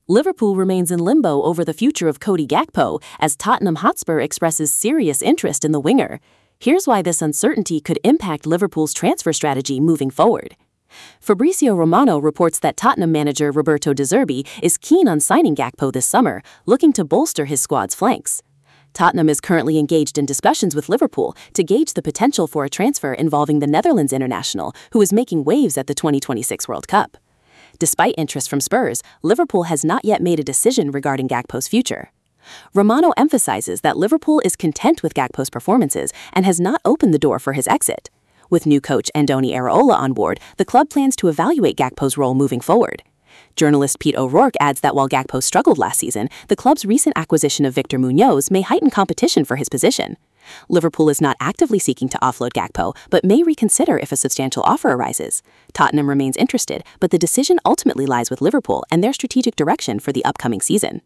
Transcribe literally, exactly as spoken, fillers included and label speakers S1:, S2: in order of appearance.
S1: Liverpool remains in limbo over the future of Cody Gakpo as Tottenham Hotspur expresses serious interest in the winger. Here's why this uncertainty could impact Liverpool's transfer strategy moving forward. Fabrizio Romano reports that Tottenham manager Roberto De Zerbi is keen on signing Gakpo this summer, looking to bolster his squad's flanks. Tottenham is currently engaged in discussions with Liverpool to gauge the potential for a transfer involving the Netherlands international, who is making waves at the twenty twenty-six World Cup. Despite interest from Spurs, Liverpool has not yet made a decision regarding Gakpo's future. Romano emphasizes that Liverpool is content with Gakpo's performances and has not opened the door for his exit. With new coach Andoni Iraola on board, the club plans to evaluate Gakpo's role moving forward. Journalist Pete O'Rourke adds that while Gakpo struggled last season, the club's recent acquisition of Victor Munoz may heighten competition for his position. Liverpool is not actively seeking to offload Gakpo, but may reconsider if a substantial offer arises. Tottenham remains interested, but the decision ultimately lies with Liverpool and their strategic direction for the upcoming season.